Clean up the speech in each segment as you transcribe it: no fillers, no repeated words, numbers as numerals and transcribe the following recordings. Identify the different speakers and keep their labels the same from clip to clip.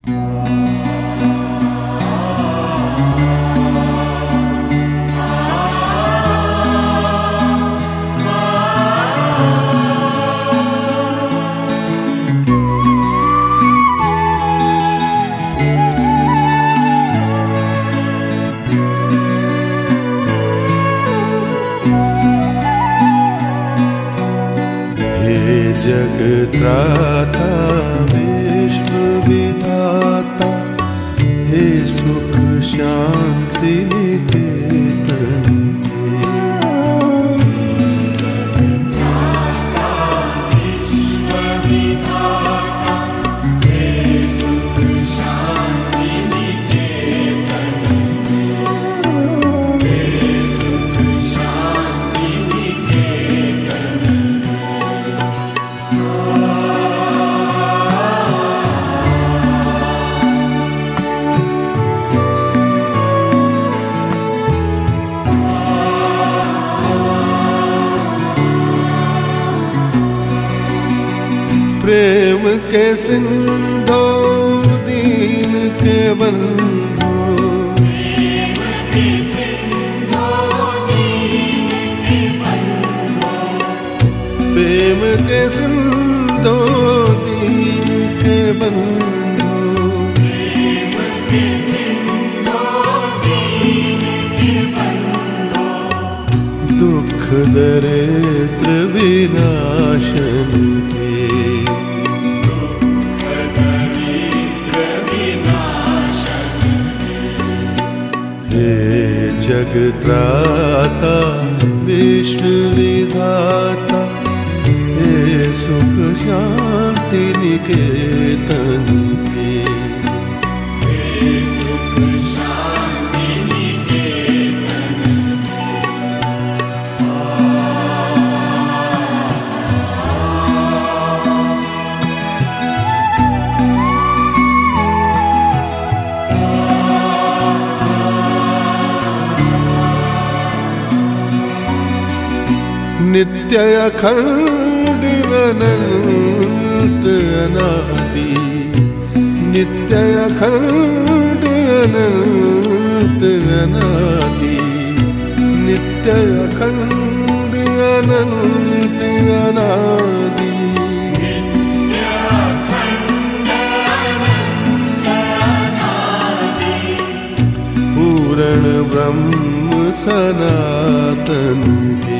Speaker 1: जगत्राता विश्व विधाता, हे सुख शांति निकेतन के।
Speaker 2: जगत्राता विश्व विधाता, हे सुख शांति निकेतन के। हे सुख शांति निकेतन के।
Speaker 1: प्रेम के सिंधु दीन के बंधु,
Speaker 2: प्रेम के सिंधु दीन के बंधु,
Speaker 1: प्रेम के सिंधु दीन के बंधु,
Speaker 2: प्रेम के सिंधु दीन के बंधु,
Speaker 1: दुख दरिद्र विनाशन के। हे जगत्राता विश्व विधाता, हे सुख शांति निकेतन के।
Speaker 2: हे सुख शांति निकेतन
Speaker 1: नित्य अखंड अनंत अनादि, नित्य अखंड अनंत अनादि, नित्य अखंड अनंत अनादि, पूर्ण ब्रह्म सनातन के।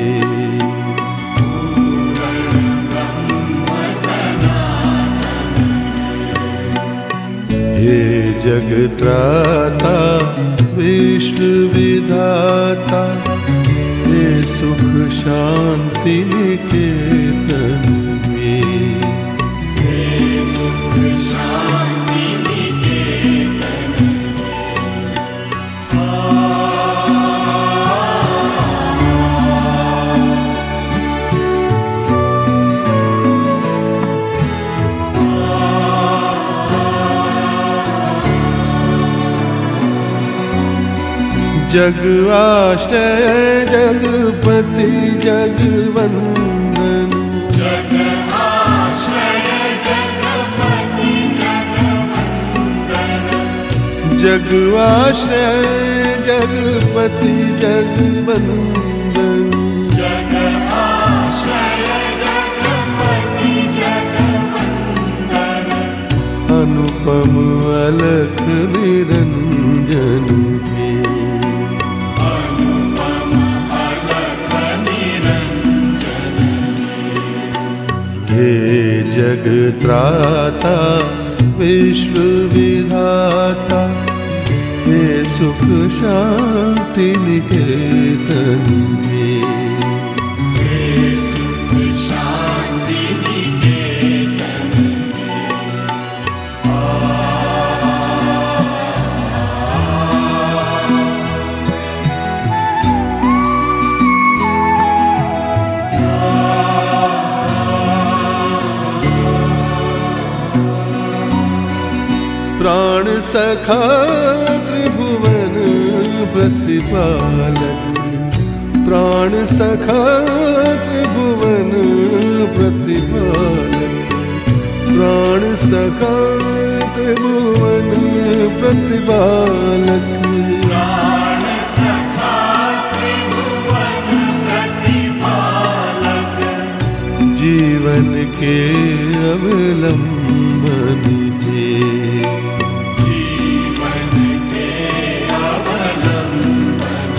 Speaker 1: हे जगत्राता विश्व विधाता, हे सुख शांति निकेतन के।
Speaker 2: हे सुख शांति निकेतन
Speaker 1: जग आश्रय जगपति जगवंदन,
Speaker 2: जग आश्रय जगपति जगवंदन,
Speaker 1: जग आश्रय जगपति जगवंदन,
Speaker 2: जग आश्रय जगपति जगवंदन,
Speaker 1: अनुपम अलख निरंजन के।
Speaker 2: अनुपम अलख निरंजन
Speaker 1: हे जगत्राता विश्व विधाता, हे सुख शांति निकेतन के।
Speaker 2: हे सुख शांति निकेतन
Speaker 1: प्राण सखा त्रिभुवन प्रतिपालक, प्राण सखा त्रिभुवन प्रतिपालक, प्राण सखा त्रिभुवन प्रतिपालक,
Speaker 2: प्राण सखा त्रिभुवन प्रतिपालक,
Speaker 1: जीवन के अवलंबन हे,
Speaker 2: जीवन के अवलंबन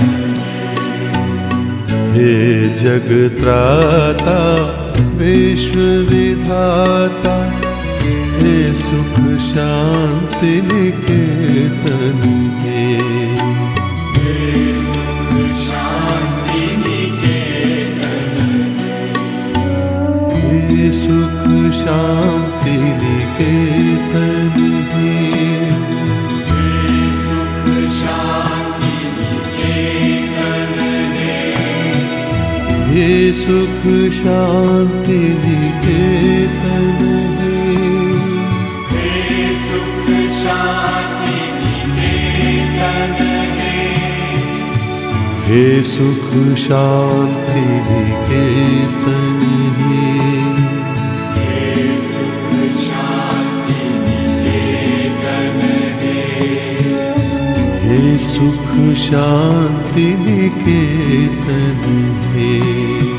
Speaker 1: हे जगत्राता विश्व विधाता, हे सुख शांति निकेतन हे,
Speaker 2: हे सुख शांति निकेतन,
Speaker 1: हे सुख शांति निकेतन हे,
Speaker 2: हे सुख शांति निकेतन हे,
Speaker 1: हे सुख शांति निकेतन हे,
Speaker 2: हे सुख शांति निकेतन हे,
Speaker 1: हे सुख शांति निकेतन हे,
Speaker 2: हे सुख शांति निकेतन हे,
Speaker 1: हे सुख शांति निकेतन हे।